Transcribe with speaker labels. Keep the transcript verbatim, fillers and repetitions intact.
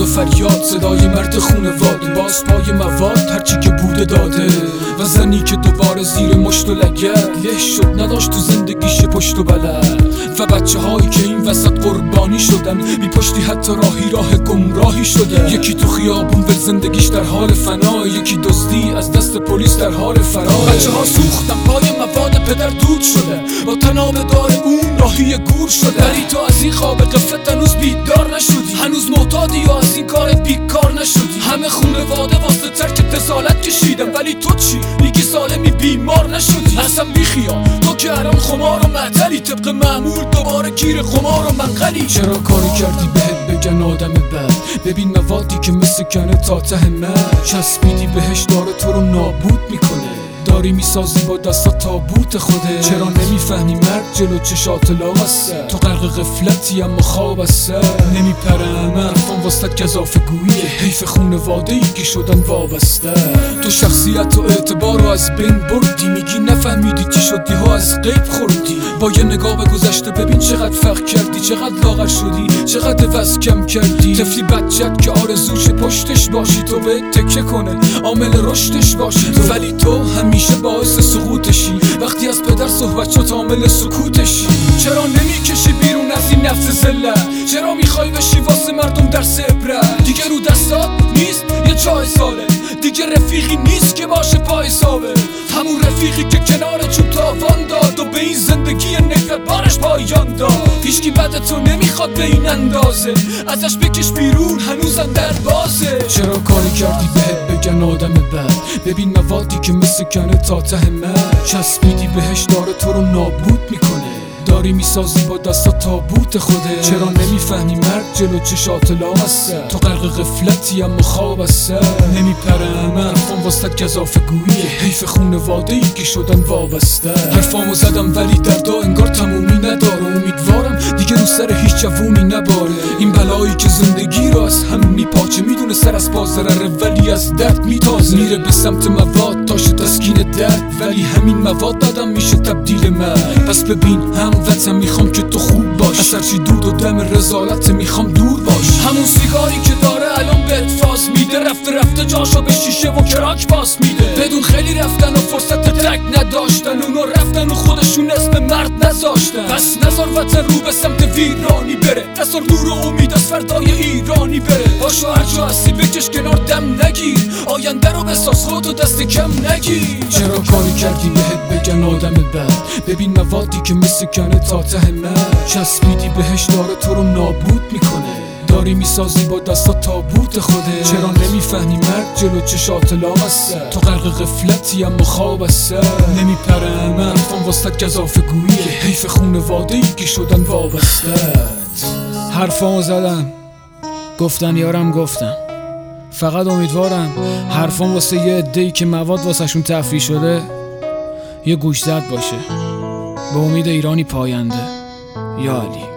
Speaker 1: فریاد، صدای مرد خونواده، باز پای مواد هرچی که بوده داده، و زنی که دوباره زیر مشت و لگد له شد، نداشت تو زندگیش پشت و بلد، و بچه هایی که این وسط قربانی شدن، بی پشتی حتی راهی راه گمراهی شده. یکی تو خیابون ول زندگیش در حال فنا، یکی دزدی از دست پلیس در حال فرار. بچه ها سوختن پای مواد، پدر دود شده، با تناب دار اون راهی گور شده. ولی تو از این خواب غفلت هنوز بیدار نشدی، هنوز معتادی یا از این کار بیکار نشدی. همه خونواده واسه ترک دسالت کشیدن، ولی تو چی؟ میگی سالمی بیمار نشدی؟ اصلا بیخیال، تو که الان خمار و معطلی، طبق معمول دوباره گیر قمار و منقلی. چرا کاری کردی بهت بگن آدم بد؟ ببین موادی که مثل کنه تا ته مرگ، چسبیدی بهش داره تو رو نابود میکنه، داری میسازی با دستا تابوت خوده. چرا نمیفهمی مرگ جلو چشات لاغسته؟ تو غرق غفلتی اما خواب از سر نمیپره همه حرفان واسطت گزافه گوییه، حیف خونواده ای که شدن وابسته. تو شخصیت و اعتبار رو از بین بردی، میگی نفهمیدی چی شدی ها از غیب خوردی. با یه نگاه به گذشته ببین چقدر فرق کردی، چقدر لاغر شدی، چقدر وزن کم کردی. طفلی بچت که آرزوش پشتش باشی، تو به تکه کنه عامل رشدش باشی تو، ولی تو همیشه باعث سقوطشی. وقتی از پدر صحبت شد عامل سکوتشی. چرا نمیکشی بیرون از این نفس ذلت؟ چرا میخوای بشی واسه مردم درس عبرت؟ دیگه رو دستات نیست یه جای ساله، دیگه رفیقی نیست که باشه پای ثابت. همون رفیقی که کنار چوب تاوان داد و به این زندگی نفرت بارش پایان داد. هیچکی بعدتو نمیخواد به این اندازه، ازش بکش بیرون هنوزم در بازه. چرا کاری کردی بهت بگن آدم بد؟ ببین موادی که مثل کنه تا ته مرگ، چسبیدی بهش داره تو رو نابود میکنه، داری میسازی با دستا تابوت خوده. چرا نمیفهمی مرگ جلو چشات لاغسته؟ تو غرق غفلتی اما خواب از سر نمیپره همه حرفان واسطت گزافه گوییه، حیف خونواده ای که شدن وابسته. حرفامو زدم ولی دردا انگار تمومی نداره، امیدوارم دیگه رو سر هیچ جوونی نباره. این بلایی که زندگی رو از هم میپاچه، میدونه سر از بازرره ولی از درد میتازه. میره به سمت مواد تاشه تسکین درد، ولی همین مواد دادم میشه تبدیل مرگ. پس ببین هم وطن میخوام که تو خوب باش، از هرچی دود و دم رزالت میخوام دور باش. همون سیگاری که داره الان بهت فاز میده، رفته رفته جاشو به شیشه و کراک باز میده. بدون خیلی رفتن و فرصت تک نداشتن، اونو رفتن و خودشون اسم مرد نذاشتن. پس نذار وطن رو به سمت ویرانی بره، نذار نور و امید از فردای ایرانی بره. باشو هر جا هستی بکش کنار دم نگیر، آینده رو بساز خودتو دست کم نگیر. چرا کاری کردی بهت بگن آدم بد؟ ببین موادی که مثل کنه تا ته مرگ، چسبیدی بهش داره تو رو نابود میکنه، داری میسازی با دستا تابوت خوده. چرا نمیفهمی مرگ جلو چشات لاغسته؟ تو غرق غفلتی اما خواب از سر نمیپره همه حرفان واسطت گزافه گوییه، حیف خونواده ای که شدن وابسته. حرفامو زدم گفتن یارم گفتم، فقط امیدوارم حرفام واسه یه عده‌ای که مواد واسه شون تفریح شده یه گوش زد باشه. به امید ایرانی پاینده. یا علی.